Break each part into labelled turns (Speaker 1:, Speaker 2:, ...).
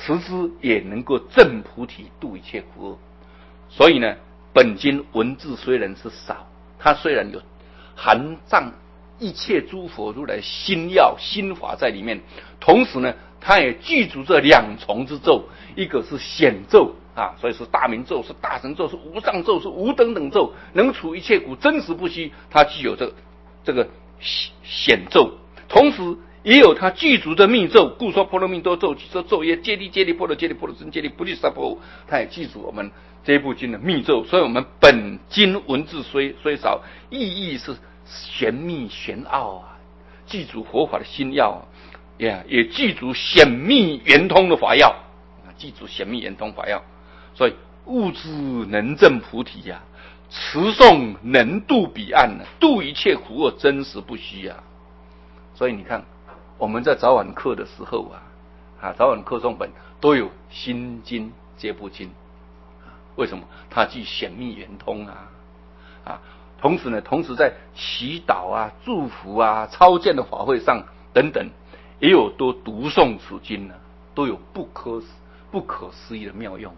Speaker 1: 持之也能够证菩提，度一切苦厄。所以呢，本经文字虽然是少，它虽然有含藏一切诸佛如来心要心法在里面，同时呢，它也具足这两重之咒，一个是显咒啊，所以是大明咒，是大神咒，是无上咒，是无等等咒，能除一切苦，真实不虚。它具有这个显咒，同时也有它具足的密咒，故说波罗蜜多咒，说咒曰揭谛揭谛波罗揭谛波罗僧揭谛菩提萨婆诃，它也具足我们这部经的密咒。所以我们本经文字虽少，意义是玄秘玄奥啊，具足佛法的心要啊，也具足显密圆通的法要啊，具足显密圆通法要。所以悟之能证菩提呀，持诵能度彼岸呢，度一切苦厄，真实不虚啊。所以你看，我们在早晚课的时候早晚课诵本都有心经这部经为什么？它具显密圆通同时在祈祷啊、祝福啊、超荐的法会上等等，也有多读诵此经都有不可思议的妙用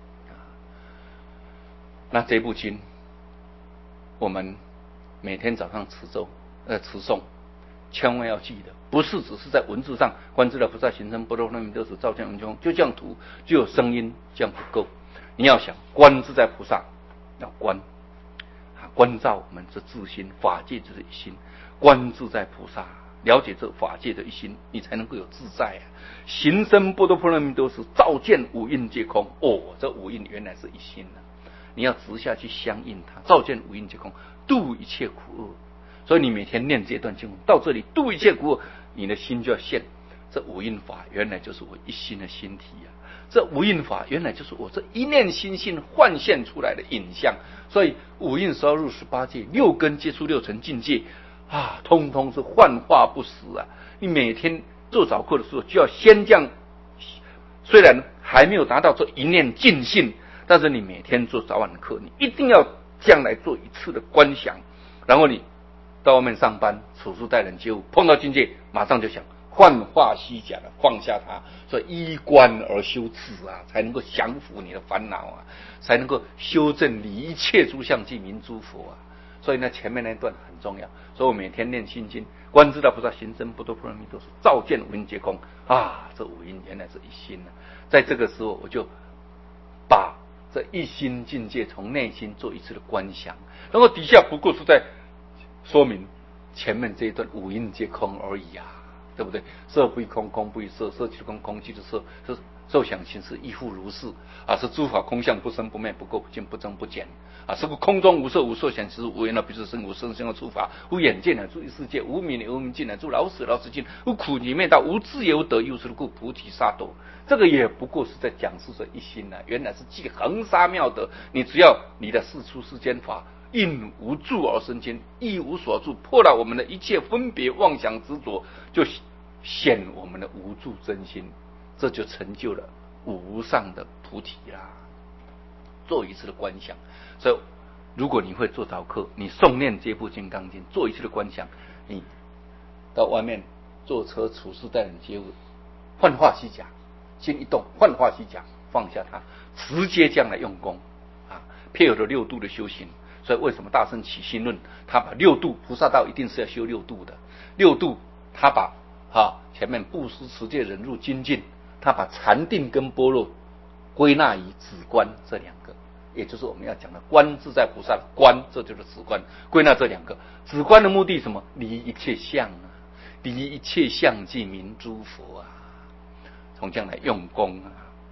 Speaker 1: 那这部经，我们每天早上持诵，千万要记得，不是只是在文字上观自在菩萨行深般若波罗蜜多时照见文中，就这样读，就有声音，这样不够。你要想观自在菩萨，要关照我们这自心，法界就是一心，观自在菩萨，了解这法界的一心，你才能够有自在行深般若波罗蜜多时，照见五蕴皆空。这五蕴原来是一心你要直下去相应它，照见五蕴皆空，度一切苦厄。所以你每天念这段经文，到这里度一切苦厄，你的心就要现，这五蕴法原来就是我一心的心体这五蕴法原来就是我这一念心性幻现出来的影像。所以五蕴12入18界，六根接触六尘境界通通是幻化不实你每天做早课的时候，就要先这样，虽然还没有达到这一念尽性，但是你每天做早晚课，你一定要这样来做一次的观想，然后你到外面上班，处事待人接物，碰到境界，马上就想幻化虚假的放下它，所以依观而修持才能够降服你的烦恼才能够修正离一切诸相即名诸佛所以呢，前面那一段很重要。所以我每天念心经，观自在菩萨行深般若波罗蜜多时，照见五蕴皆空这五蕴原来是一心在这个时候，我就把这一心境界从内心做一次的观想，然后底下不过是在说明前面这一段五蕴皆空而已对不对？色不异空，空不异色，色即是空，空即是色，是受想行识亦复如是是诸法空相，不生不灭，不垢不净，不增不减是故空中无色，无受想行识，无缘彼此生，无生相诸法，无眼见诸异世界，无明无明尽诸老死老死尽，无苦里面道，无智也无得，又是故菩提萨埵。这个也不过是在讲述着一心原来是既恒沙妙德。你只要你的世出世间法应无住而生间，亦无所住，破了我们的一切分别妄想执着，就显我们的无住真心，这就成就了无上的菩提做一次的观想。所以如果你会做早课，你诵念这部金刚经，做一次的观想，你到外面坐车处事待人接物，幻化虚假，心一动，幻化虚假，放下它，直接这样来用功配合了六度的修行。所以为什么大乘起心论他把六度，菩萨道一定是要修六度的，六度他把前面布施持戒忍辱精进，他把禅定跟般若归纳于止观这两个，也就是我们要讲的观自在菩萨的观，这就是止观，归纳这两个。止观的目的什么？离一切相离一切相即名诸佛从这样来用功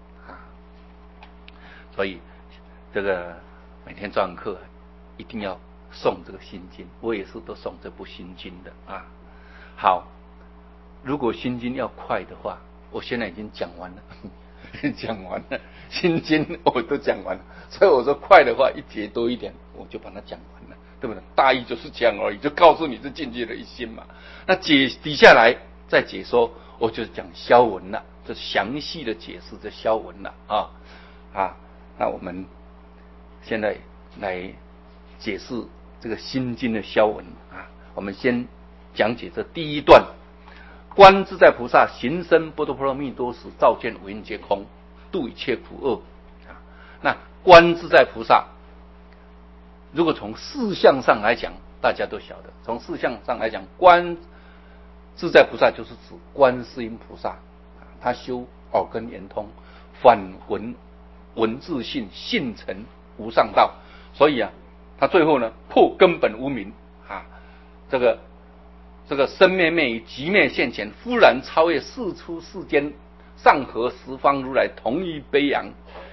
Speaker 1: 所以这个每天早晚课一定要诵这个心经，我也是都诵这部心经的好，如果心经要快的话，我现在已经讲完了讲完了心经我都讲完了，所以我说快的话一节多一点，我就把它讲完了，对不对？大意就是这样而已，就告诉你这境界的一心嘛。那底下来再解说，我就讲消文了，这详细的解释这消文了那我们现在来解释这个心经的消文我们先讲解这第一段， 观自在菩萨行深般若波罗蜜多时，照见五蕴皆空，度一切苦厄。那观自在菩萨，如果从事相上来讲，大家都晓得，从事相上来讲，观自在菩萨就是指观世音菩萨，他修耳根圆通，反文字性，性成无上道。所以他最后呢，破根本无明这个生灭灭于极灭现前，忽然超越世出世间，上合十方如来同一悲扬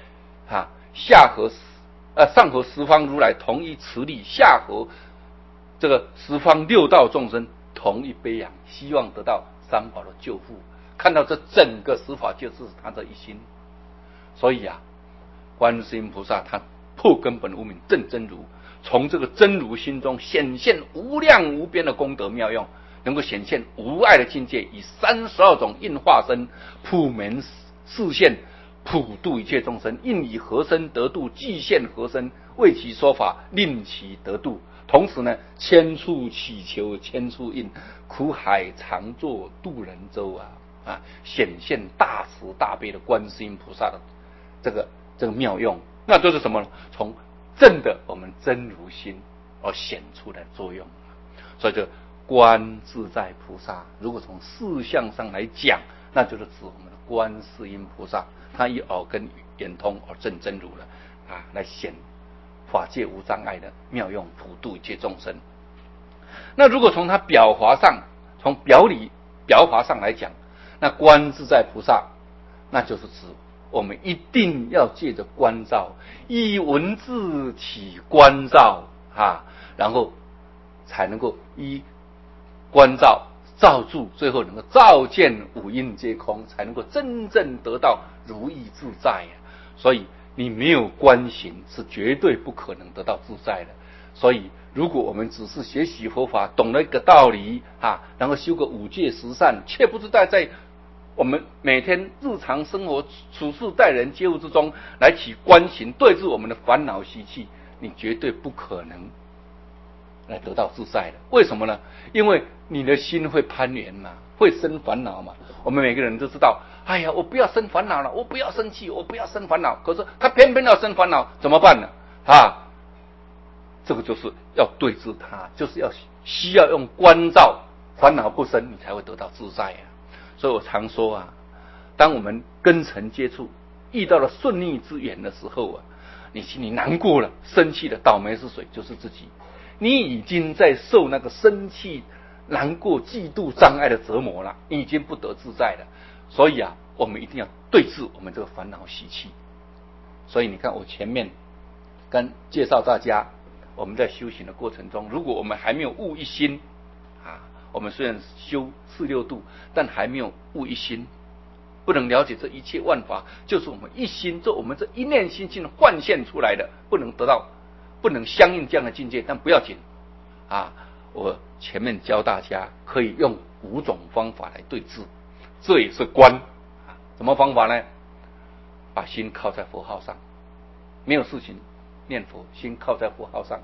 Speaker 1: 上合十方如来同一慈力，下合这个十方六道众生同一悲扬，希望得到三宝的救护。看到这整个十法就是他的一心。所以观世音菩萨他破根本无明证真如，从这个真如心中显现无量无边的功德妙用，能够显现无碍的境界，以32种应化身普门示现，普度一切众生，应以何身得度，即现何身，为其说法，令其得度。同时呢，千处祈求千处应，苦海常作渡人舟显现大慈大悲的观世音菩萨的这个妙用。那都是什么呢？从正的我们真如心而显出来的作用。所以这观自在菩萨，如果从事相上来讲，那就是指我们的观世音菩萨，他以耳根圆通而证真如了来显法界无障碍的妙用，普度一切众生。那如果从他表法上，从表法上来讲，那观自在菩萨，那就是指我们一定要借着观照，依文字起观照然后才能够依观照照住，最后能够照见五蕴皆空，才能够真正得到如意自在所以你没有观行，是绝对不可能得到自在的。所以如果我们只是学习佛法，懂了一个道理然后修个五戒十善，却不知道在我们每天日常生活处事待人接物之中来起观行，对治我们的烦恼习气，你绝对不可能来得到自在的。为什么呢？因为你的心会攀缘嘛，会生烦恼嘛。我们每个人都知道，哎呀，我不要生烦恼了，我不要生气，我不要生烦恼。可是他偏偏要生烦恼，怎么办呢？这个就是要对治他，就是需要用观照，烦恼不生，你才会得到自在所以我常说当我们根尘接触，遇到了顺逆之缘的时候你心里难过了，生气了，倒霉是谁？就是自己。你已经在受那个生气、难过、嫉妒、障碍的折磨了，你已经不得自在了。所以我们一定要对治我们这个烦恼习气。所以你看，我前面跟介绍大家，我们在修行的过程中，如果我们还没有悟一心我们虽然修四六度，但还没有悟一心，不能了解这一切万法就是我们一心，我们这一念心性幻现出来的，不能相应这样的境界。但不要紧我前面教大家可以用5种方法来对治，这也是观什么方法呢？把心靠在佛号上，没有事情念佛，心靠在佛号上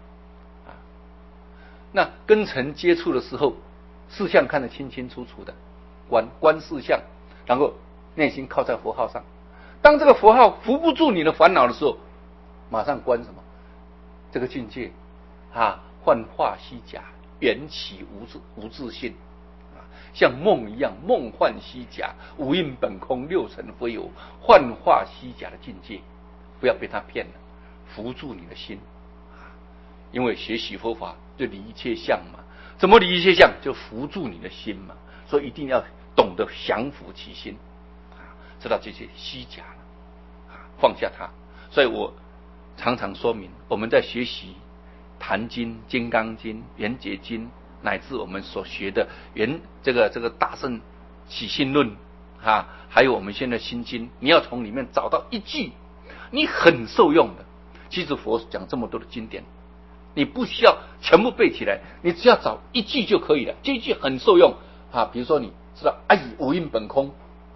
Speaker 1: 那跟尘接触的时候，事相看得清清楚楚的，观事相，然后内心靠在佛号上。当这个佛号扶不住你的烦恼的时候，马上观什么？这个境界幻化虚假，缘起无自性像梦一样，梦幻虚假，五蕴本空，六尘非有，幻化虚假的境界，不要被他骗了，扶住你的心因为学习佛法就离一切相嘛，怎么离一切相？就扶住你的心嘛。所以一定要懂得降伏其心知道这些虚假放下它。所以我常常说明，我们在学习坛经、金刚经、圆觉经，乃至我们所学的这个大圣起信论还有我们现在心经，你要从里面找到一句你很受用的。其实佛讲这么多的经典，你不需要全部背起来，你只要找一句就可以了。这一句很受用比如说你知道五蕴本空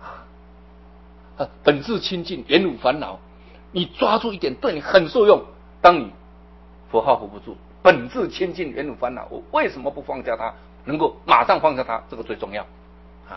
Speaker 1: 本自清净，原无烦恼，你抓住一点，对你很受用。当你佛号扶不住，本自清净，原无烦恼，我为什么不放下它？能够马上放下它，这个最重要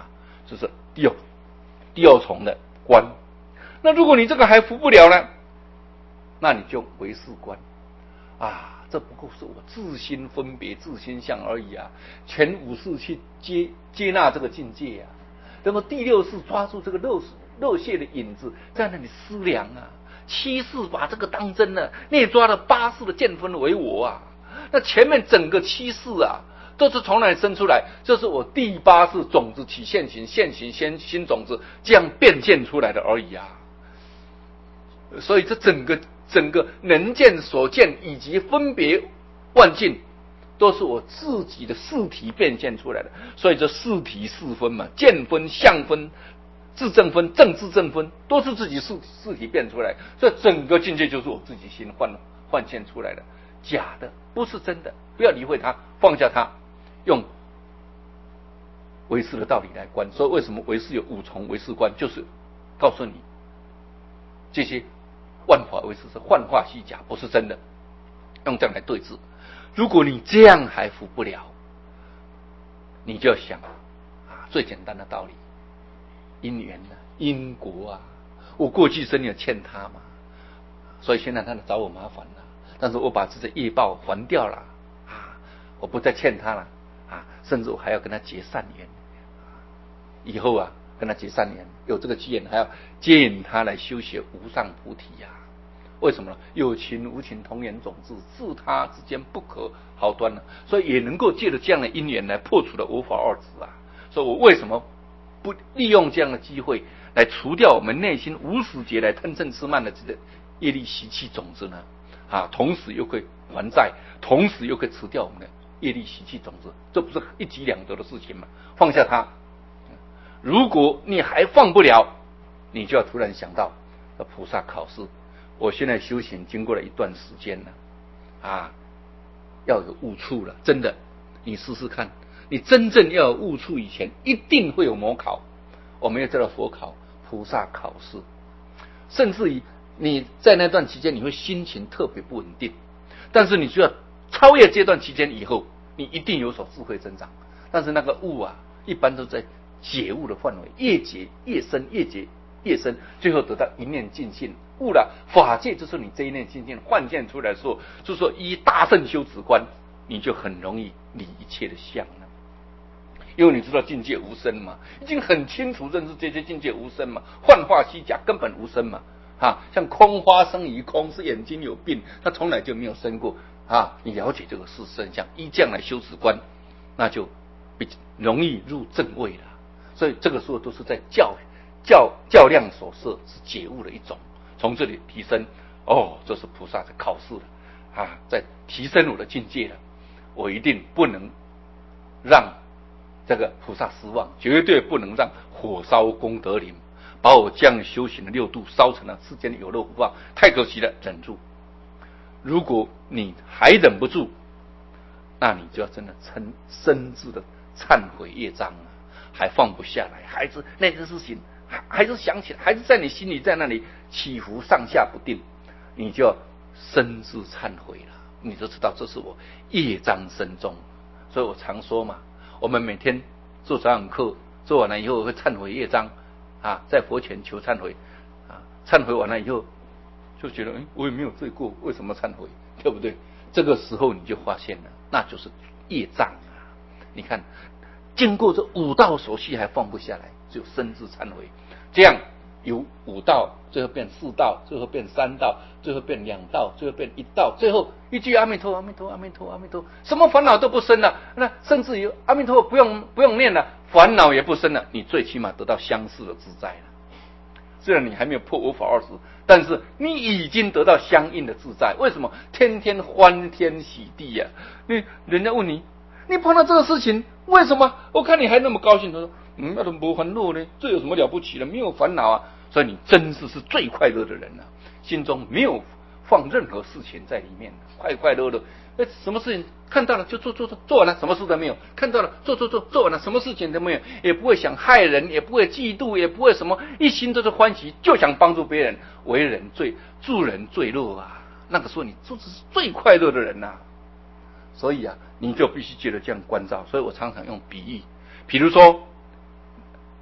Speaker 1: 就是第二重的观。那如果你这个还服不了呢，那你就唯识观啊，这不过是我自心分别、自心相而已啊，全五识去接纳这个境界啊。那么第六识抓住这个热血的影子，在那里思量啊。七识把这个当真了，内抓了八识的见分为我啊。那前面整个七识啊，都是从哪里生出来？这是我第八识种子起现行，现行先新种子这样变现出来的而已啊。所以这整个能见所见以及分别万境，都是我自己的识体变现出来的。所以这识体四分嘛，见分、相分、自证分、正自证分，都是自己识体变出来。这整个境界就是我自己心幻现出来的，假的，不是真的。不要理会它，放下它，用唯识的道理来观。所以为什么唯识有五重唯识观，就是告诉你这些万法唯识是幻化虚假，不是真的，用这样来对治。如果你这样还服不了，你就要想最简单的道理，因缘啊，因果啊，我过去生有欠他嘛，所以现在他找我麻烦了，但是我把这个业报还掉了啊，我不再欠他了啊，甚至我还要跟他结善缘，以后啊跟他结善缘，有这个机缘还要接引他来修学无上菩提呀。为什么呢？有情无情同源种子，自他之间不可毫端呢。所以也能够借着这样的因缘来破除了我法二执啊。所以我为什么不利用这样的机会来除掉我们内心无始劫来贪嗔痴慢的这个业力习气种子呢？同时又可以还债，同时又可以除掉我们的业力习气种子，这不是一举两得的事情吗？放下它。如果你还放不了，你就要突然想到菩萨考试。我现在修行经过了一段时间了要有悟处了，真的，你试试看，你真正要有悟处以前，一定会有魔考。我们要叫做佛考、菩萨考试，甚至于你在那段期间，你会心情特别不稳定，但是你需要超越这段期间以后，你一定有所智慧增长。但是那个悟啊，一般都在解悟的范围，越解越深，越解越深，最后得到一念尽性。悟了法界，就是你这一念尽性幻现出来的时候，就是说依大圣修止观，你就很容易离一切的相了。因为你知道境界无生嘛，已经很清楚认识这些境界无生嘛，幻化虚假根本无生嘛。像空花生于空，是眼睛有病，它从来就没有生过你了解这个是真相，依这样来修止观，那就比容易入正位了。所以这个时候都是在较量所设，是解悟的一种。从这里提升，这是菩萨的考试了在提升我的境界了。我一定不能让这个菩萨失望，绝对不能让火烧功德林，把我这样修行的六度烧成了世间的有漏福报，太可惜了，忍住。如果你还忍不住，那你就要真的深挚的忏悔业障还放不下来，还是那件事情还是想起来，还是在你心里在那里起伏上下不定，你就要深自忏悔了，你就知道这是我业障深重。所以我常说嘛，我们每天做早晚课，做完了以后会忏悔业障在佛前求忏悔忏悔完了以后就觉得我也没有罪过，为什么忏悔，对不对？这个时候你就发现了，那就是业障你看经过这五道手续还放不下来，就深自忏悔，这样由五道最后变四道，最后变三道，最后变两道，最后变一道，最后一句阿弥陀阿弥陀阿弥陀阿弥陀，什么烦恼都不生了。那甚至于阿弥陀不用念了，烦恼也不生了，你最起码得到相似的自在了。虽然你还没有破我法二执，但是你已经得到相应的自在。为什么？天天欢天喜地人家问你碰到这个事情为什么？我看你还那么高兴。他说那都没烦恼呢，这有什么了不起的？没有烦恼所以你真是最快乐的人心中没有放任何事情在里面，快快乐乐。什么事情看到了就做完了，什么事都没有；看到了做完了，什么事情都没有，也不会想害人，也不会嫉妒，也不会什么，一心都是欢喜，就想帮助别人，为人助人最乐那个时候你就是最快乐的人所以你就必须记得这样关照。所以我常常用比喻，比如说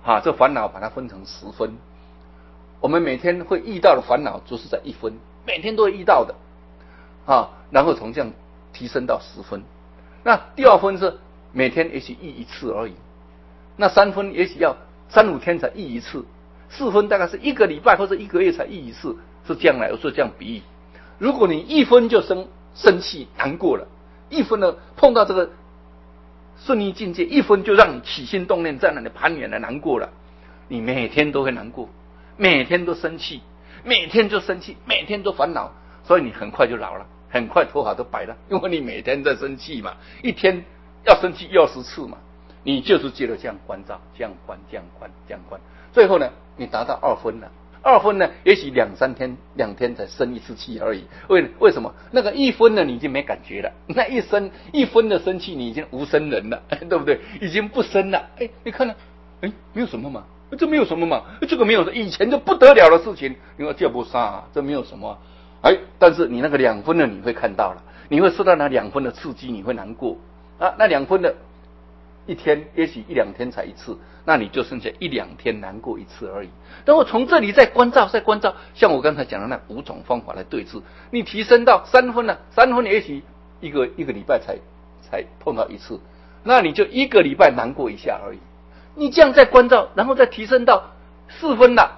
Speaker 1: 这烦恼把它分成10分，我们每天会遇到的烦恼就是在1分，每天都会遇到的然后从这样提升到10分。那第2分是每天也许遇1次而已，那3分也许要3-5天才遇1次，4分大概是1个礼拜或者1个月才遇1次，是这样来，我说这样比喻。如果你1分就生气难过了，1分呢碰到这个顺利境界，1分就让你起心动念在那里攀缘的难过了，你每天都会难过，每天都生气，每天就生气，每天都烦恼，所以你很快就老了，很快头发都白了，因为你每天在生气嘛，一天要生气20次嘛，你就是借着这样关照，这样关，这样关，这样关，最后呢，你达到2分了。2分呢，也许2-3天，2天才生1次气而已。为什么？那个1分呢，你已经没感觉了。那1分的生气，你已经无生人了，对不对？已经不生了。你看呢？没有什么嘛，这没有什么嘛，这个没有，以前就不得了的事情，你说这不啥，这没有什么。但是你那个2分呢，你会看到了，你会受到那2分的刺激，你会难过那2分的一天，也许1-2天才1次，那你就剩下1-2天难过1次而已。然后从这里再关照，像我刚才讲的那5种方法来对治，你提升到3分了，3分也许一个礼拜才碰到1次，那你就1个礼拜难过一下而已。你这样再关照，然后再提升到4分了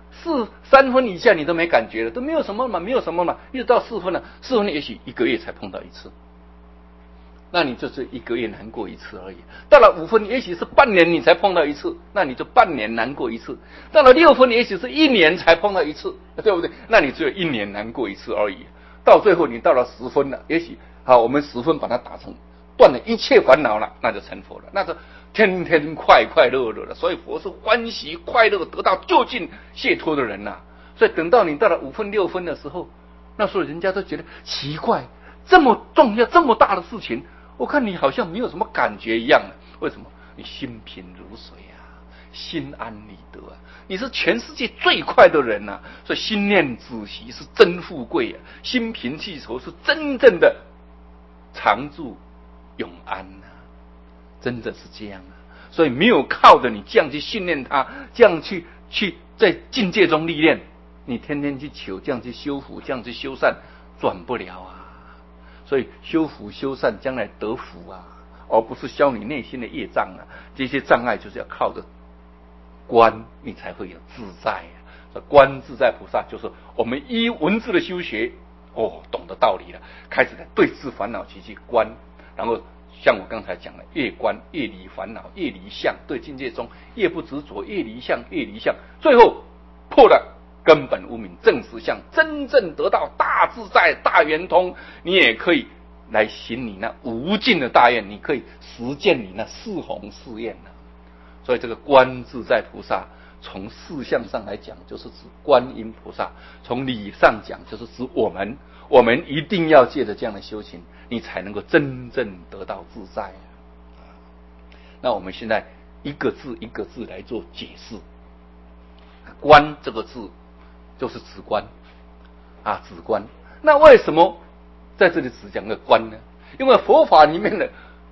Speaker 1: ，3分以下你都没感觉了，都没有什么嘛，一直到4分了，4分也许1个月才碰到1次。那你就是1个月难过1次而已。到了5分，也许是半年你才碰到1次，那你就半年难过1次。到了6分，也许是1年才碰到1次，对不对？那你只有1年难过1次而已。到最后你到了10分了，也许我们10分把它打成断了一切烦恼了，那就成佛了，那就天天快快乐乐了。所以佛是欢喜快乐得到究竟解脱的人所以等到你到了5分6分的时候，那时候人家都觉得奇怪，这么重要这么大的事情，我看你好像没有什么感觉一样为什么？你心平如水心安理得你是全世界最快的人所以心念止息是真富贵心平气和是真正的常住永安真的是这样所以没有靠着你这样去训练它，这样去在境界中历练，你天天去求，这样去修福，这样去修善，转不了所以修福修善将来得福而不是消你内心的业障这些障碍就是要靠着观，你才会有自在观自在菩萨就是我们依文字的修学懂得道理了，开始对治烦恼去观，然后像我刚才讲的，越观越离烦恼，越离相，对境界中越不执着，越离相，最后破了根本无明正实相，真正得到大自在大圆通，你也可以来行你那无尽的大愿，你可以实践你那四弘誓愿所以这个观自在菩萨从事相上来讲就是指观音菩萨，从理上讲就是指我们一定要借着这样的修行，你才能够真正得到自在那我们现在一个字一个字来做解释。观这个字就是止观止观。那为什么在这里只讲个观呢？因为佛法里面的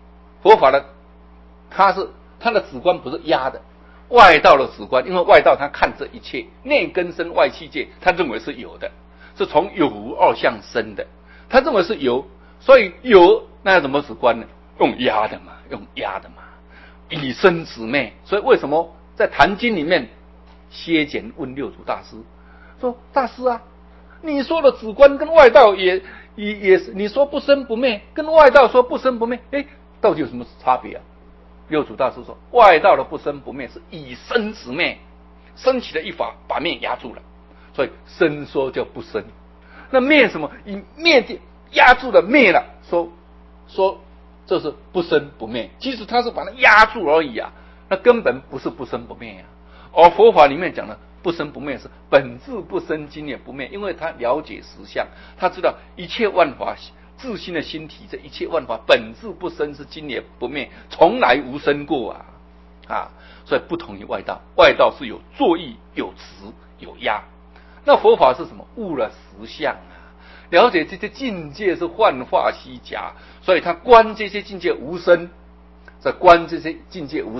Speaker 1: 它的止观不是压的，外道的止观，因为外道他看这一切内根生外器界，他认为是有的，是从有无二相生的，他认为是有，所以有那要怎么止观呢？用压的嘛，以身止灭。所以为什么在《坛经》里面歇简问六祖大师说：大师你说的止观跟外道也是，你说不生不灭，跟外道说不生不灭，到底有什么差别六祖大师说，外道的不生不灭是以生止灭，升起的一法把灭压住了，所以生说叫不生。那灭什么？以灭压住了灭了，说这是不生不灭，其实他是把它压住而已那根本不是不生不灭而佛法里面讲的不生不灭是本质不生，今也不灭，因为他了解实相，他知道一切万法自心的心体，这一切万法本质不生，是今也不灭，从来无生过所以不同于外道，外道是有作意有持有压，那佛法是什么？悟了实相了解这些境界是幻化虚假，所以他观这些境界无生，在观这些境界无生，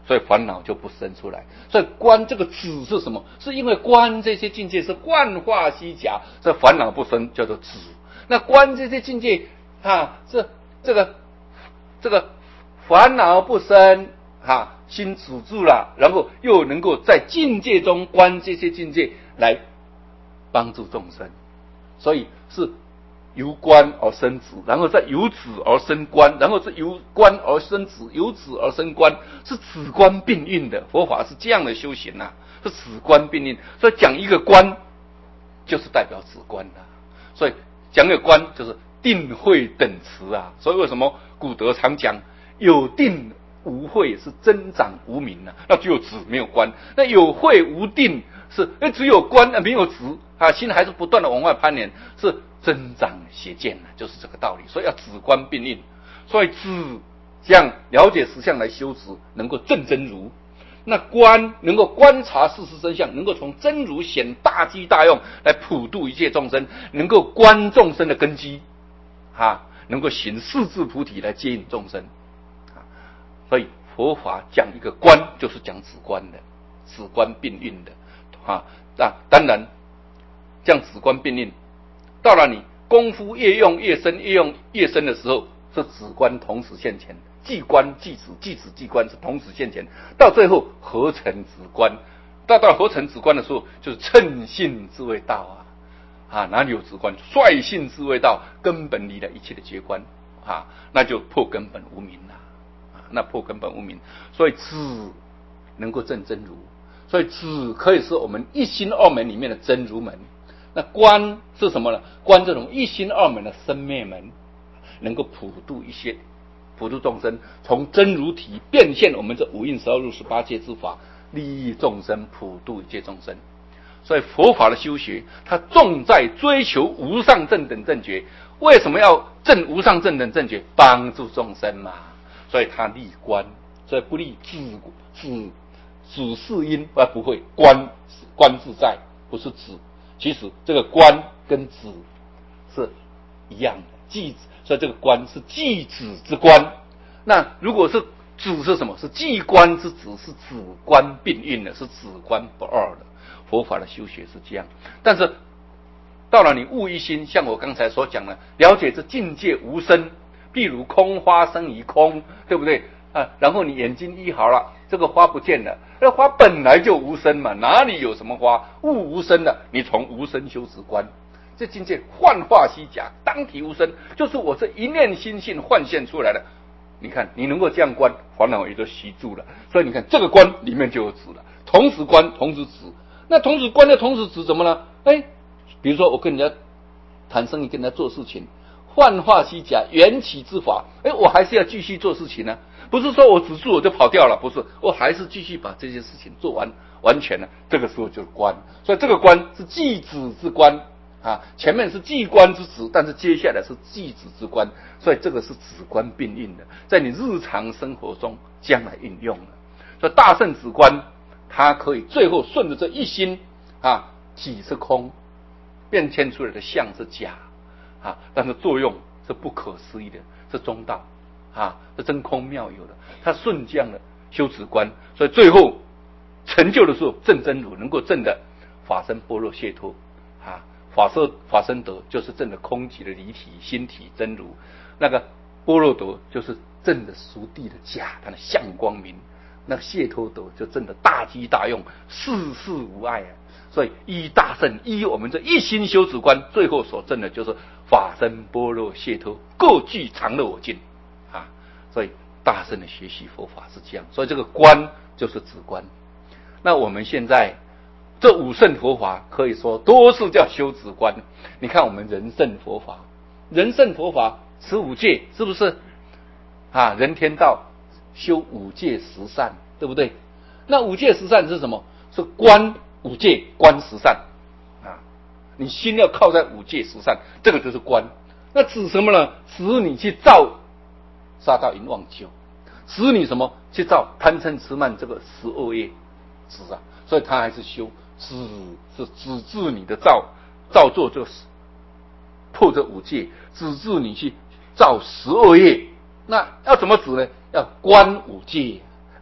Speaker 1: 所以烦恼就不生出来。所以观这个止是什么？是因为观这些境界是幻化虚假，这烦恼不生，叫做止。那观这些境界这个烦恼不生心止住了，然后又能够在境界中观这些境界来帮助众生，所以是由观而生止，然后再由止而生观，然后是由观而生止，由止而生观，是止观并运的。佛法是这样的修行是止观并运。所以讲一个观，就是代表止观所以讲一个观，就是定慧等持所以为什么古德常讲有定无慧是增长无明那只有止没有观。那有慧无定是只有观没有止心还是不断的往外攀援，是增长邪见就是这个道理。所以要止观并运。所以止这样了解实相来修持，能够证真如。那观能够观察事实真相，能够从真如显大机大用来普度一切众生，能够观众生的根基能够行四智菩提来接引众生所以佛法讲一个观，就是讲止观的，止观并运的当然这样止观并运，到了你功夫越用越深，越用越深的时候，是止观同时现前，即观即止，即止即观，是同时现前，到最后合成止观。到合成止观的时候，就是称性智慧道哪里有止观？率性智慧道根本离了一切的觉观那就破根本无明那破根本无明。所以止能够证真如，所以止可以是我们一心二门里面的真如门。那观是什么呢？观这种一心二门的生灭门，能够普度众生，从真如体变现我们这五蕴12入18界之法，利益众生，普度一切众生。所以佛法的修学，它重在追求无上正等正觉。为什么要证无上正等正觉？帮助众生嘛。所以它立观，所以不立止是因，不会观自在，不是止。其实这个观跟止是一样的，所以这个观是即止之观。那如果是止是什么？是即观之止，是止观并运的，是止观不二的。佛法的修学是这样。但是到了你悟一心，像我刚才所讲的，了解这境界无生，譬如空花生于空，对不对然后你眼睛医好了，这个花不见了，那花本来就无生嘛，哪里有什么花？悟无生了，你从无生修止观，这境界幻化虚假，当体无生，就是我这一念心性幻现出来的。你看你能够这样观，烦恼也就息住了。所以你看这个观里面就有止了，同时观同时止。那同时观的同时止怎么呢？比如说我跟人家谈生意，跟人家做事情，幻化虚假，缘起之法，我还是要继续做事情不是说我止住我就跑掉了，不是，我还是继续把这些事情做完全了。这个时候就是观。所以这个观是即止之观前面是即观之止，但是接下来是即止之观。所以这个是止观并运的，在你日常生活中将来运用的。所以大圣止观，它可以最后顺着这一心体是空，变现出来的相是假但是作用是不可思议的，是中道是真空妙有的。它顺这样的修止观，所以最后成就的时候证真如，能够证的法身般若解脱法身德就是证的空体的离体心体真如，那个般若德就是证的熟地的假，它的相光明。那解脱德就证的大机大用，事事无碍所以依大圣，依我们这一心修止观，最后所证的就是法身般若解脱，各具常乐我净所以大圣的学习佛法是这样。所以这个观就是止观。那我们现在这五圣佛法可以说都是叫修止观。你看我们人圣佛法持五戒，是不是人天道修五戒十善，对不对？那五戒十善是什么？是观五戒，观十善你心要靠在五戒十善，这个就是观。那指什么呢？指你去造杀盗淫妄酒，指你什么？去造贪嗔痴慢这个12业指所以他还是修是指治你的造作，就是破这五戒，指治你去造12业。那要怎么指呢？要观五戒，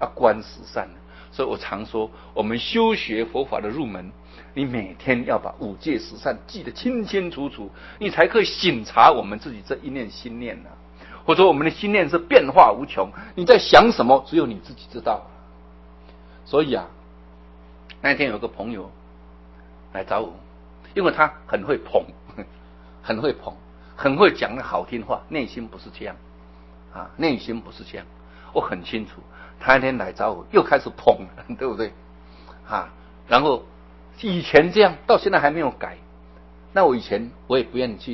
Speaker 1: 观十善。所以我常说，我们修学佛法的入门，你每天要把五戒十善记得清清楚楚，你才可以省察我们自己这一念心念啊。或者我们的心念是变化无穷，你在想什么，只有你自己知道。所以啊，那天有个朋友来找我，因为他很会捧，很会捧，很会讲的好听话，内心不是这样啊，内心不是这样。我很清楚，他那天来找我，又开始捧了，对不对？啊，然后以前这样，到现在还没有改。那我以前我也不愿意去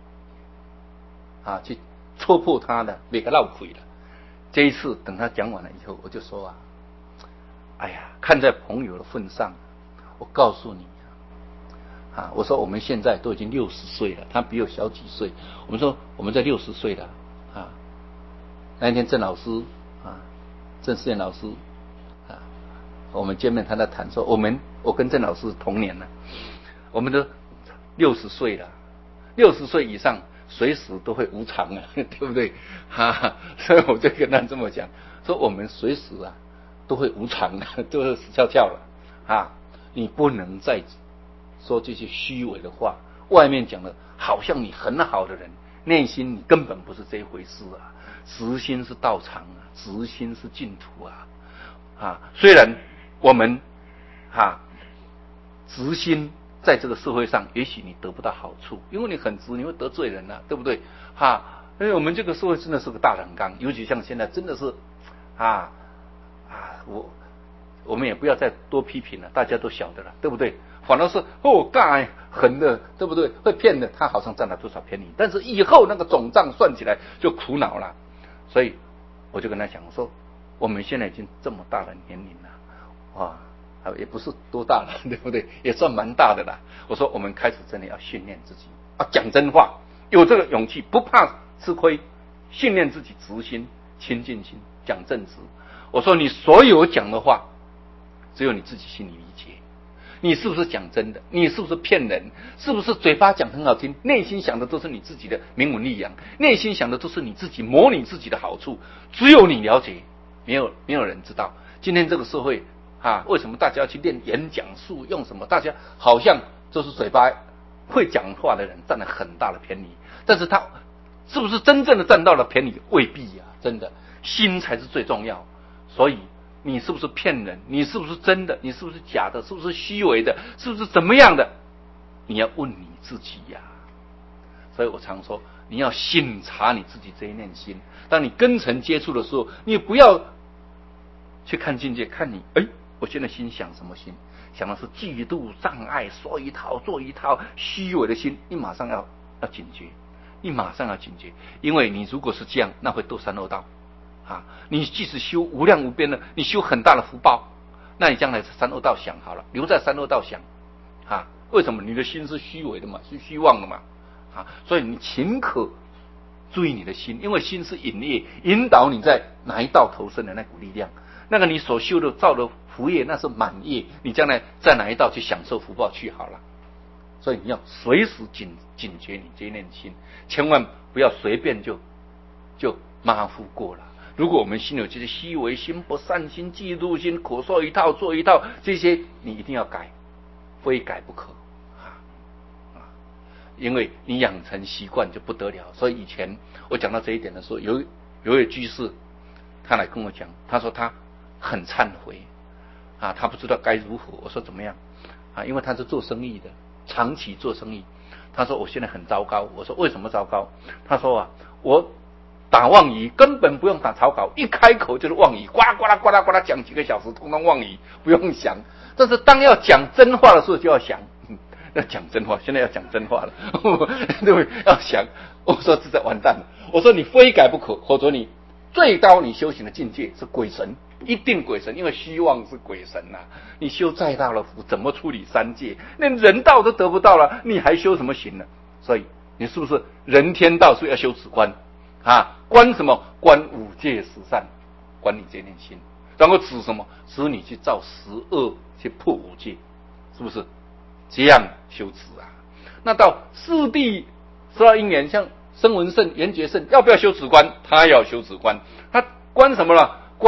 Speaker 1: 戳破他的，别个闹亏了。这一次等他讲完了以后，我就说啊，哎呀，看在朋友的份上，我告诉你我说我们现在都已经60岁了，他比我小几岁。我们说我们在60岁了啊。那一天郑老师郑思源老师我们见面，他在谈说我跟郑老师同年了，我们都60岁了，60岁以上随时都会无常对不对？所以我就跟他这么讲，说我们随时都会无常的，都会死翘翘了你不能再说这些虚伪的话，外面讲的好像你很好的人，内心你根本不是这一回事直心是道场直心是净土虽然我们直心在这个社会上，也许你得不到好处，因为你很直，你会得罪人对不对？因为我们这个社会真的是个大染缸，尤其像现在真的是我们也不要再多批评了，大家都晓得了，对不对？反而是干狠的，对不对？会骗的，他好像占了多少便宜，但是以后那个总账算起来就苦恼了。所以我就跟他讲说，我们现在已经这么大的年龄了也不是多大了，对不对？也算蛮大的了。我说我们开始真的要训练自己讲真话，有这个勇气，不怕吃亏，训练自己直心、清净心，讲正直。我说你所有讲的话，只有你自己心里理解。你是不是讲真的？你是不是骗人？是不是嘴巴讲很好听，内心想的都是你自己的名闻利养，内心想的都是你自己谋你自己的好处？只有你了解，没有人知道。今天这个社会为什么大家要去练演讲术？用什么？大家好像就是嘴巴会讲话的人占了很大的便宜，但是他是不是真正的占到了便宜？未必真的，心才是最重要。所以你是不是骗人？你是不是真的？你是不是假的？是不是虚伪的？是不是怎么样的？你要问你自己所以我常说，你要省察你自己这一念心。当你跟尘接触的时候，你不要去看境界，看你我现在心想什么心？想的是嫉妒、障碍，说一套做一套，虚伪的心，你马上要警觉，你马上要警觉，因为你如果是这样，那会堕三恶道你即使修无量无边的，你修很大的福报，那你将来是三恶道想好了，留在三恶道想为什么？你的心是虚伪的嘛，是虚妄的嘛所以你勤可注意你的心，因为心是引业，引导你在哪一道投生的那股力量。那个你所修的造的福业，那是满业，你将来在哪一道去享受福报去好了。所以你要随时警觉你这一念心，千万不要随便就马虎过了。如果我们心有这些虚伪心、不善心、嫉妒心、口说一套做一套，这些你一定要改，非改不可因为你养成习惯就不得了。所以以前我讲到这一点的时候，有一位居士他来跟我讲，他说他很忏悔他不知道该如何。我说怎么样因为他是做生意的，长期做生意。他说我现在很糟糕。我说为什么糟糕？他说我打妄语根本不用打草稿，一开口就是妄语，呱啦呱啦呱啦呱啦讲几个小时，通通妄语，不用想。但是当要讲真话的时候就要想，要讲真话，现在要讲真话了对不对？要想。我说这在完蛋了。我说你非改不可，否则你最高你修行的境界是鬼神，一定鬼神，因为虚妄是鬼神你修再大的福，怎么处理三界？连人道都得不到了，你还修什么行呢？所以你是不是人天道是要修止观观什么？观五戒十善，观你这念心。然后止什么？止你去造12去破五戒，是不是这样修止那到四谛12因缘，像声闻圣、缘觉圣，要不要修止观？他要修止观。他观什么了？观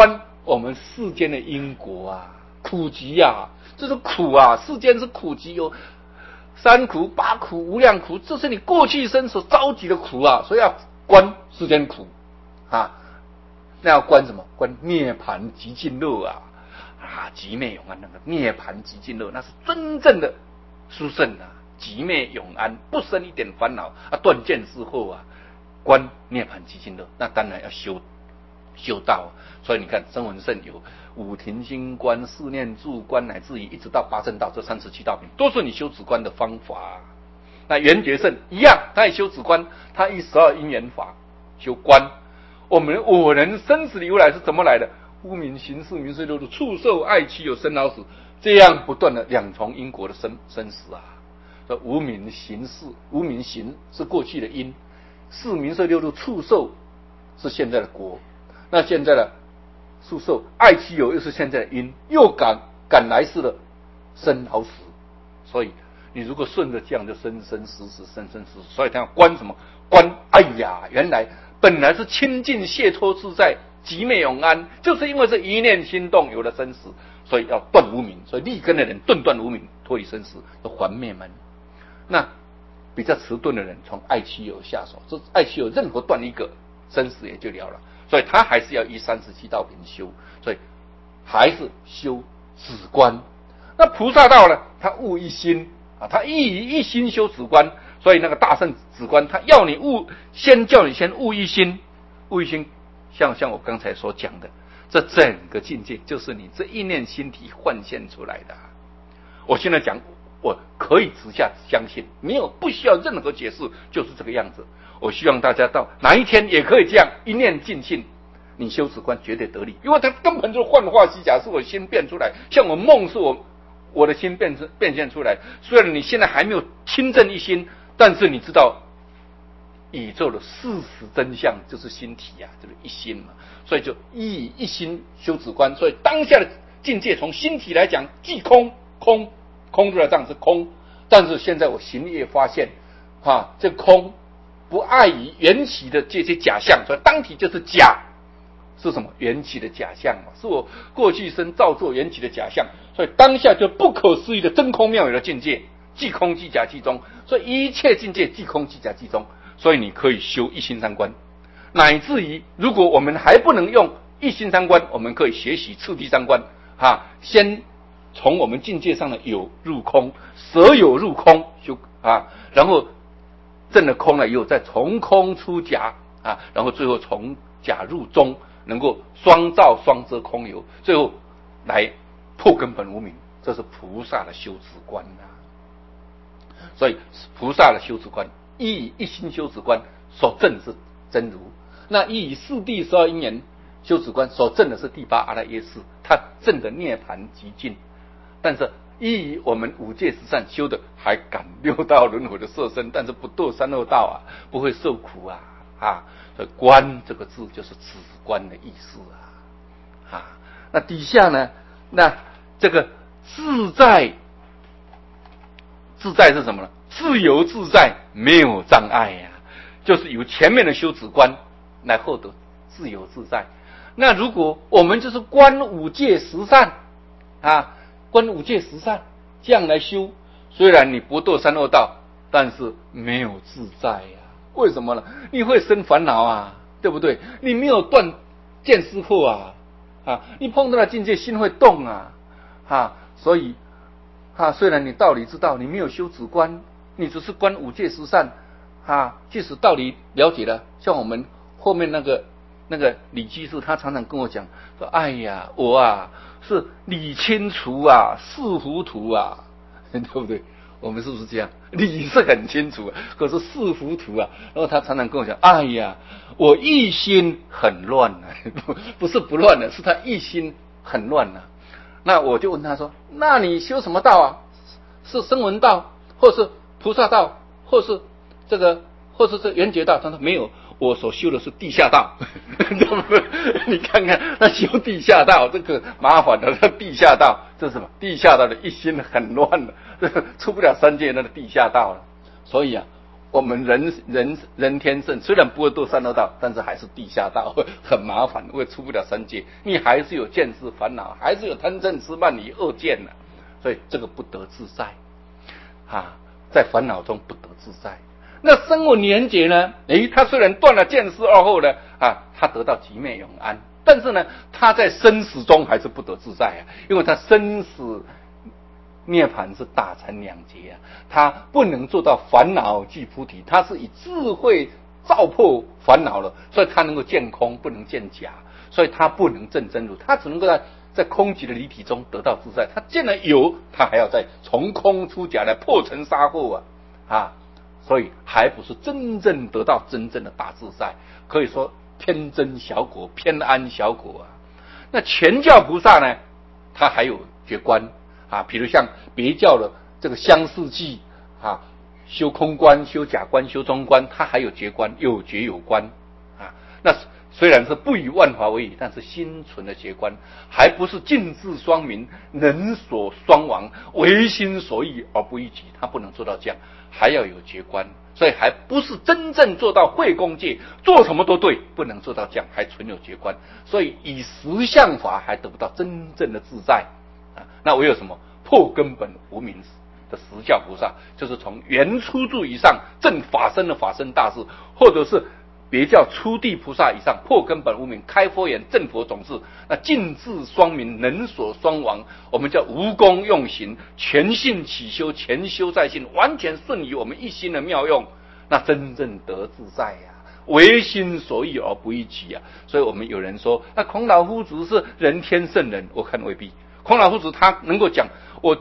Speaker 1: 我们世间的因果啊，苦集啊，这是苦啊，世间是苦集，有三苦、八苦、无量苦，这是你过去生所遭集的苦啊，所以要观世间苦啊。那要观什么？观涅槃极尽乐啊！极灭永安那个涅槃极尽乐，那是真正的殊胜啊！极灭永安，不生一点烦恼啊！断见之后啊，观涅槃极尽乐，那当然要修道啊。所以你看，声闻圣有五停心观、四念住观，乃至于一直到八正道这37道品，都是你修止观的方法啊。那圆觉圣一样，他也修止观，他以12因缘法修观。我人生死的由来是怎么来的？无明行识名色六路触受爱妻有生老死，这样不断的两重因果的生死啊。说无明行识，无明行是过去的因，识名色六路触受是现在的果，那现在的触受爱妻有又是现在的因，又赶来世的生老死，所以你如果顺着这样就生生死死，生生死死，所以他要观什么？观哎呀，原来本来是清净解脱自在极灭永安，就是因为这一念心动有了生死，所以要断无明，所以立根的人断无明，脱离生死，都还灭门。那比较迟钝的人从爱妻有下手，这爱妻有任何断一个，生死也就了了，所以他还是要依37道品修，所以还是修止观。那菩萨道呢，他悟一心啊，他一心修止观，所以那个大圣止观，他要你悟，先叫你先悟一心，悟一心，像我刚才所讲的，这整个境界就是你这一念心体幻现出来的。我现在讲，我可以直下相信，不需要任何解释，就是这个样子。我希望大家到哪一天也可以这样一念尽信，你修止观绝对得力，因为它根本就是幻化虚假，是我心变出来，像我梦是我的心变现出来。虽然你现在还没有亲证一心，但是你知道宇宙的事实真相就是心体啊，就是一心嘛，所以就以一心修止观。所以当下的境界从心体来讲，即空出来这样是空，但是现在我行业发现这空不碍于缘起的这些假象，所以当体就是假，是什么？缘起的假象嘛，是我过去生造作缘起的假象，所以当下就不可思议的真空妙有的境界，即空即假即中，所以一切境界即空即假即中，所以你可以修一心三观，乃至于如果我们还不能用一心三观，我们可以学习次第三观先从我们境界上的有入空，舍有入空修然后证了空了以后，再从空出假然后最后从假入中，能够双照双遮空有，最后来破根本无明，这是菩萨的修止观所以菩萨的修止观，以一心修止观所证是真如，那以四谛12因缘修止观所证的是第8阿赖耶识，他证的涅槃极尽。但是依我们五戒十善修的，还感6道轮回的色身，但是不堕三恶道不会受苦所以观这个字就是止观的意思那底下呢，那这个自在是什么呢？自由自在，没有障碍就是由前面的修止观来获得自由自在。那如果我们就是观五戒十善观五戒十善这样来修，虽然你不堕三恶道，但是没有自在为什么呢？你会生烦恼对不对？你没有断见思惑你碰到了境界，心会动所以虽然你道理知道，你没有修止观，你只是观五戒十善即使道理了解了，像我们后面那个李居士，他常常跟我讲说：“哎呀，我是理清楚事糊涂对不对？我们是不是这样？理是很清楚可是事糊涂然后他常常跟我讲：“哎呀，我一心很乱不是不乱是他一心很乱那我就问他说：“那你修什么道是声闻道，或是菩萨道，或是这圆觉道？”他说：“没有。”我所修的是地下道你看看他修地下道，这个麻烦的地下道，这是什么？地下道的一心很乱出不了三界，那个地下道了。所以我们人天圣，虽然不会堕三恶道，但是还是地下道，很麻烦，会出不了三界。你还是有见识烦恼，还是有贪嗔痴慢疑恶见所以这个不得自在在烦恼中不得自在。那声闻缘觉呢？他虽然断了见思二后呢，他得到寂灭永安，但是呢，他在生死中还是不得自在因为他生死涅槃是大禅两劫他不能做到烦恼即菩提，他是以智慧照破烦恼了，所以他能够见空，不能见假，所以他不能证真如，他只能够在空寂的离体中得到自在。他见了有，他还要再从空出假来破尘杀惑所以还不是真正得到真正的大自在，可以说偏真小果，偏安小果那全教菩萨呢，他还有觉观比如像别教的这个相似记修空观、修假观、修中观，他还有觉观，有觉有观那虽然是不以万法为语，但是心存的觉观，还不是尽智双明，能所双亡，唯心所欲而不逾矩，他不能做到这样，还要有觉观，所以还不是真正做到慧空界，做什么都对，不能做到这样，还存有觉观，所以以实相法还得不到真正的自在那唯有什么破根本无明的实教菩萨，就是从原初住以上证法身的法身大士，或者是别教初地菩萨以上破根本无明开佛眼证佛种智，那尽智双明能所双亡，我们叫无功用行，全信起修，全修在信，完全顺于我们一心的妙用，那真正得自在唯心所欲而不逾矩所以我们有人说那孔老夫子是人天圣人，我看未必。孔老夫子他能够讲我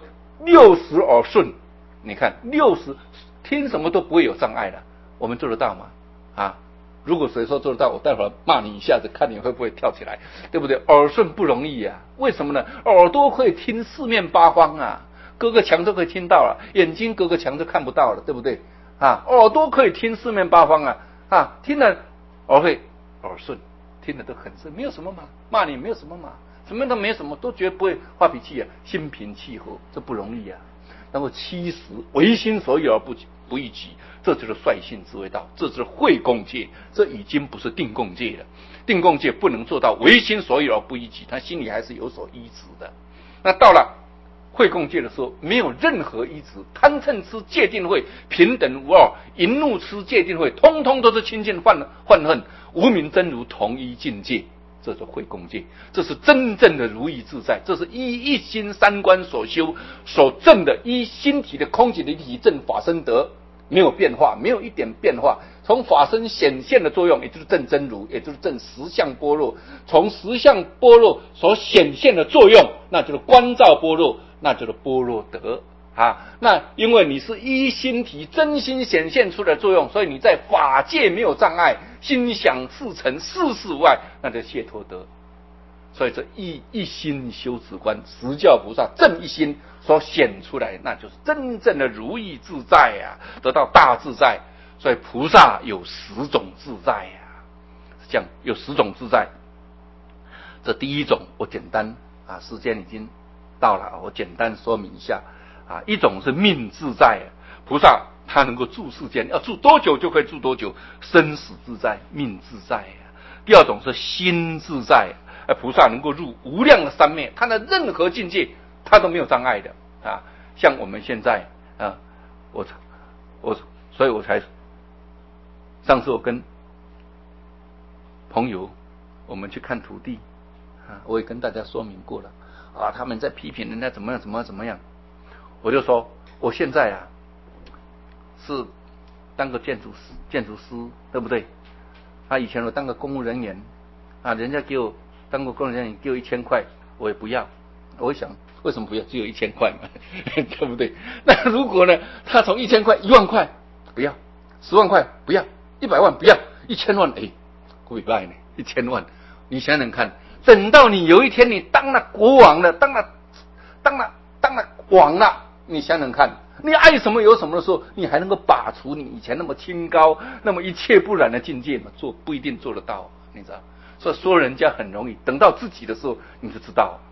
Speaker 1: 60耳顺，你看60听什么都不会有障碍的，我们做得到吗如果谁说做得到，我待会儿骂你一下子，看你会不会跳起来，对不对？耳顺不容易为什么呢？耳朵可以听四面八方隔个墙都可以听到了，眼睛隔个墙都看不到了，对不对耳朵可以听四面八方听了耳顺，听了都很顺，没有什么嘛，骂你没有什么嘛，什么都没什么，都觉得不会发脾气心平气和，这不容易然后70唯心所欲而不逾矩，这就是率性智慧道，这是慧空界，这已经不是定共界了。定共界不能做到唯心所欲而不逾矩，他心里还是有所依止的。那到了慧空界的时候，没有任何依止，贪嗔痴戒定慧平等无二，淫怒痴戒定慧通通都是清净幻恨，无明真如同一境界，这是慧空界，这是真正的如意自在，这是依一心三观所修所证的，依心体的空寂的体证法身德，没有变化，没有一点变化。从法身显现的作用，也就是证真如，也就是证实相般若，从实相般若所显现的作用，那就是观照般若，那就是般若德那因为你是依心体真心显现出的作用，所以你在法界没有障碍，心想事成，事事无碍，那就解脱德。所以这一心修止观，实教菩萨正一心所显出来，那就是真正的如意自在得到大自在。所以菩萨有10种自在是这样，有10种自在。这第一种我简单时间已经到了，我简单说明一下一种是命自在菩萨他能够住世间，要住多久就可以住多久，生死自在，命自在第二种是心自在菩萨能够入无量的三昧，他的任何境界他都没有障碍的像我们现在所以我才上次我跟朋友我们去看土地我也跟大家说明过了他们在批评人家怎么样，我就说我现在是当个建筑师，对不对以前我当个公务人员人家给我当个公务人员给我1000块，我也不要。我想为什么不要？只有1000块嘛对不对？那如果呢他从1000块1万块不要，10万块不要，100万不要，1000万会不会呢？1000万你想想看，等到你有一天你当了国王了，当了王了，你想想看，你爱什么有什么的时候，你还能够把持你以前那么清高那么一切不染的境界吗？不一定做得到你知道，所以说人家很容易，等到自己的时候你就知道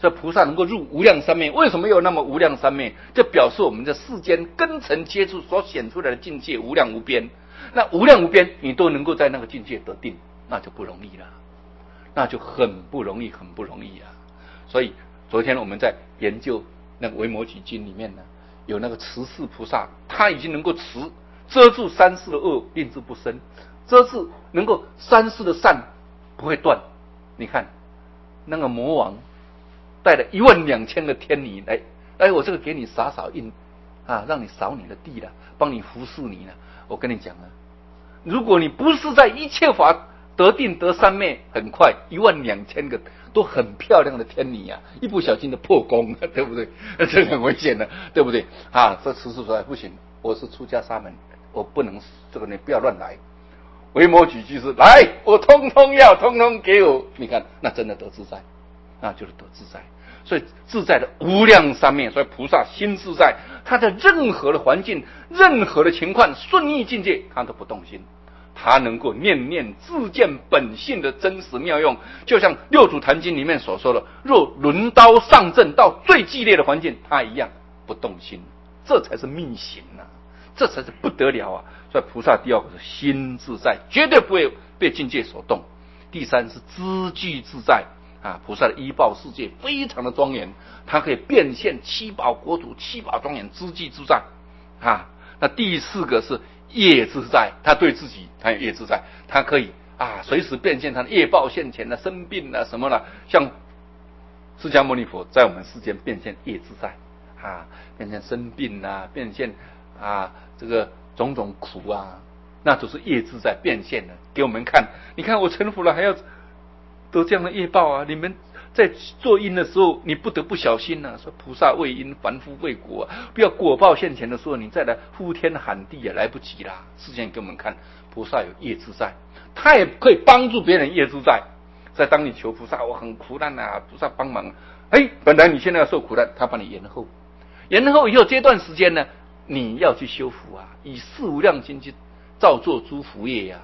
Speaker 1: 所以菩萨能够入无量三昧，为什么有那么无量三昧？这表示我们在世间根尘接触所显出来的境界无量无边。那无量无边，你都能够在那个境界得定，那就不容易了，那就很不容易，很不容易啊！所以昨天我们在研究那个《维摩诘经》里面呢，有那个持世菩萨，他已经能够遮住三世的恶，令之不生；遮住能够三世的善不会断。你看那个魔王带了12000个天女来，我这个给你扫印啊，让你扫你的地了，帮你服侍你了。我跟你讲啊，如果你不是在一切法得定得三昧，很快12000个都很漂亮的天女啊，一不小心的破功了，对不对？这很危险的，对不对？啊，这持世出来不行，我是出家沙门，我不能这个你不要乱来。维摩诘居士来，我通通要，通通给我。你看，那真的得自在，那就是得自在。所以自在的无量三昧，所以菩萨心自在，他在任何的环境、任何的情况、顺意境界，他都不动心。他能够念念自见本性的真实妙用，就像六祖坛经里面所说的，若轮刀上阵到最激烈的环境，他一样不动心。这才是密行啊，这才是不得了啊！所以菩萨第二个是心自在，绝对不会被境界所动。第三是知具自在啊，菩萨的依报世界非常的庄严，它可以变现七宝国土，七宝庄严，知具自在啊。那第四个是业自在，他对自己他有业自在，他可以随时变现他的业报现前生病什么了，像释迦牟尼佛在我们世间变现业自在变现生病变现这个种种苦那都是业自在变现的给我们看。你看我成佛了，还要得这样的业报你们在做因的时候，你不得不小心说菩萨为因，凡夫为果不要果报现前的时候，你再来呼天喊地来不及啦。事先给我们看，菩萨有业自在，他也可以帮助别人业自在。在当你求菩萨，我很苦难菩萨帮忙。本来你现在要受苦难，他帮你延后，延后以后这段时间呢，你要去修福以四无量心去造作诸福业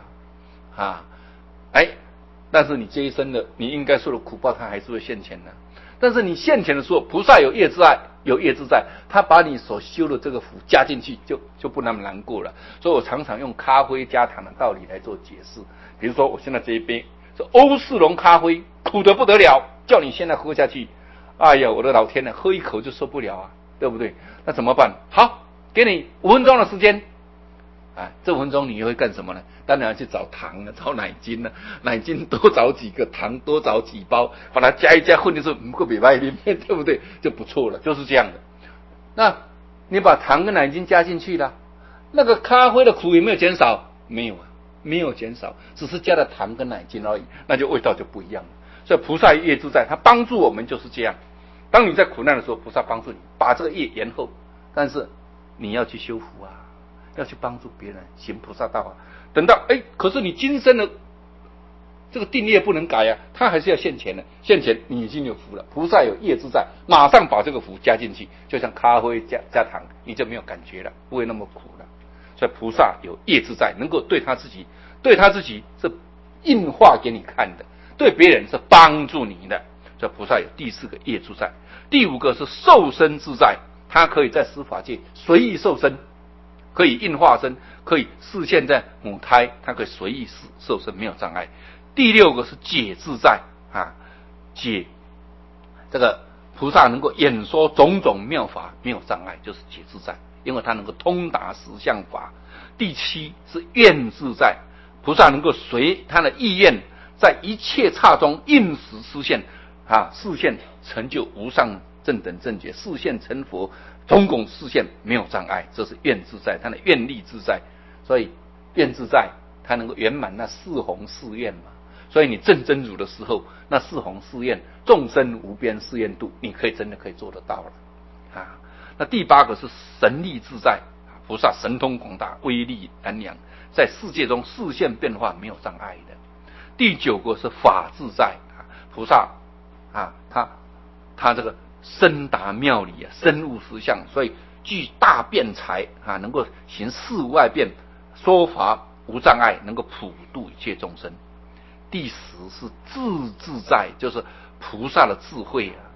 Speaker 1: 但是你这一生的你应该受的苦报，它还是会现前的。但是你现前的时候，菩萨有业自在，他把你所修的这个福加进去，就不那么难过了。所以我常常用咖啡加糖的道理来做解释。比如说我现在这一杯是欧式浓咖啡，苦得不得了，叫你现在喝下去，哎呀，我的老天喝一口就受不了对不对？那怎么办？好，给你5分钟的时间。这5分钟你会干什么呢？当然要去找糖找奶精奶精多找几个，糖多找几包，把它加一加，混的时候不比外面，对不对？就不错了，就是这样的。那你把糖跟奶精加进去了，那个咖啡的苦有没有减少？没有没有减少，只是加了糖跟奶精而已，那就味道就不一样了。所以菩萨业自在，他帮助我们就是这样。当你在苦难的时候，菩萨帮助你把这个业延后，但是你要去修福要去帮助别人行菩萨道等到可是你今生的这个定业不能改他还是要现前的，现前你已经有福了，菩萨有业自在，马上把这个福加进去，就像咖啡加糖，你就没有感觉了，不会那么苦了。所以菩萨有业自在，能够对他自己是印化给你看的，对别人是帮助你的。所以菩萨有第4个业自在。第5个是受身自在，他可以在司法界随意受身，可以应化身，可以示现在母胎，它可以随意受身，没有障碍。第6个是解自在解这个菩萨能够演说种种妙法，没有障碍，就是解自在，因为他能够通达实相法。第7是愿自在，菩萨能够随他的意愿，在一切刹中应时示现示现成就无上正等正觉，示现成佛，种种示现没有障碍，这是愿自在，他的愿力自在。所以愿自在，他能够圆满那4弘誓愿嘛。所以你证真如的时候，那4弘誓愿，众生无边誓愿度，你真的可以做得到了那第8个是神力自在，菩萨神通广大，威力难量，在世界中示现变化没有障碍的。第9个是法自在，菩萨他这个深达妙理深悟实相，所以具大辩才能够行事无外辩，说法无障碍，能够普度一切众生。第10是智自在，就是菩萨的智慧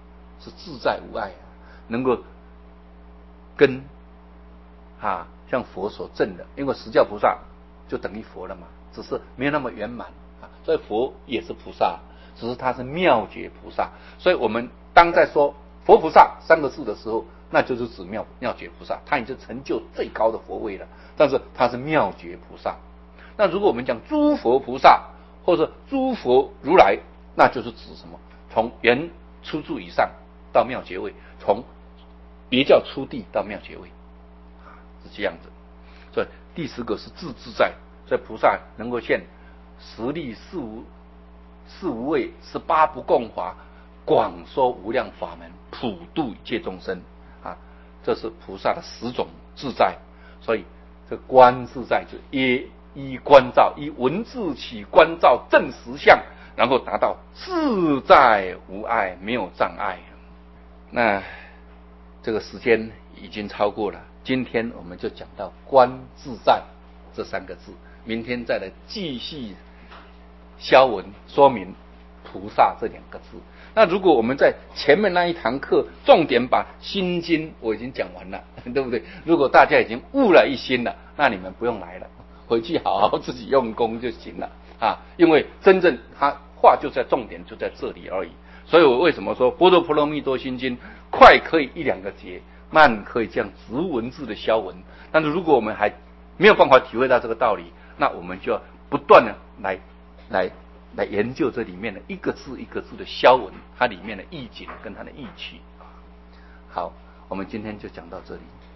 Speaker 1: 是自在无碍能够跟像佛所证的，因为十教菩萨就等于佛了嘛，只是没有那么圆满所以佛也是菩萨，只是他是妙觉菩萨。所以我们当在说佛菩萨三个字的时候，那就是指妙觉菩萨，他已经成就最高的佛位了，但是他是妙觉菩萨。那如果我们讲诸佛菩萨或者诸佛如来，那就是指什么？从原初住以上到妙觉位，从别教初地到妙觉位是这样子。所以第10个是自在，所以菩萨能够现十力四无畏18不共法，广说无量法门，普度一切众生这是菩萨的10种自在。所以这观自在就依观照，依文字起观照正实相，然后达到自在无碍，没有障碍。那这个时间已经超过了，今天我们就讲到观自在这3个字，明天再来继续消文说明菩萨这2个字。那如果我们在前面那一堂课重点把心经我已经讲完了，对不对？如果大家已经悟了一心了，那你们不用来了，回去好好自己用功就行了因为真正他话就在重点就在这里而已。所以我为什么说般若波罗蜜多心经快可以1-2个节，慢可以这样直文字的消文。但是如果我们还没有办法体会到这个道理，那我们就要不断的来研究这里面的一个字一个字的消文，它里面的意境跟它的意趣。好，我们今天就讲到这里。